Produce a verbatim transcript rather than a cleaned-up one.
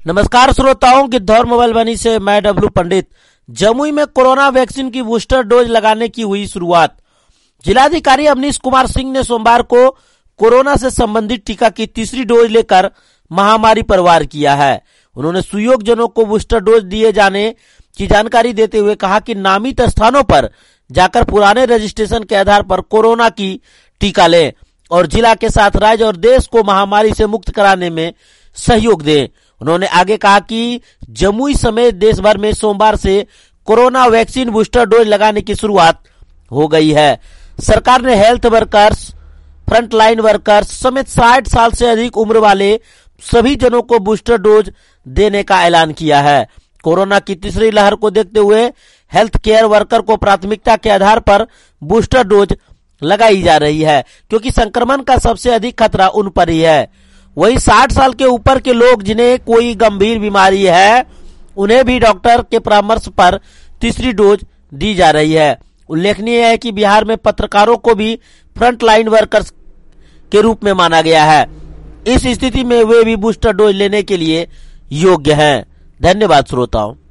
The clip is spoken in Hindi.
नमस्कार श्रोताओं, गिद्धौर मोबाइल वाणी से मैं डब्लू पंडित। जमुई में कोरोना वैक्सीन की बूस्टर डोज लगाने की हुई शुरुआत। जिलाधिकारी अवनीश कुमार सिंह ने सोमवार को कोरोना से संबंधित टीका की तीसरी डोज लेकर महामारी पर वार किया है। उन्होंने सुयोग्यजनों को बूस्टर डोज दिए जाने की जानकारी देते हुए कहा कि नामित स्थानों पर जाकर पुराने रजिस्ट्रेशन के आधार पर कोरोना की टीका लें और जिला के साथ राज्य और देश को महामारी से मुक्त कराने में सहयोग दें। उन्होंने आगे कहा कि जमुई समेत देश भर में सोमवार से कोरोना वैक्सीन बूस्टर डोज लगाने की शुरुआत हो गई है। सरकार ने हेल्थ वर्कर्स, फ्रंटलाइन वर्कर्स समेत साठ साल से अधिक उम्र वाले सभी जनों को बूस्टर डोज देने का ऐलान किया है। कोरोना की तीसरी लहर को देखते हुए हेल्थ केयर वर्कर को प्राथमिकता के आधार पर बूस्टर डोज लगाई जा रही है, क्योंकि संक्रमण का सबसे अधिक खतरा उन पर ही है। वही साठ साल के ऊपर के लोग जिन्हें कोई गंभीर बीमारी है, उन्हें भी डॉक्टर के परामर्श पर तीसरी डोज दी जा रही है। उल्लेखनीय है कि बिहार में पत्रकारों को भी फ्रंट लाइन वर्कर्स के रूप में माना गया है। इस स्थिति में वे भी बूस्टर डोज लेने के लिए योग्य हैं। धन्यवाद श्रोताओं।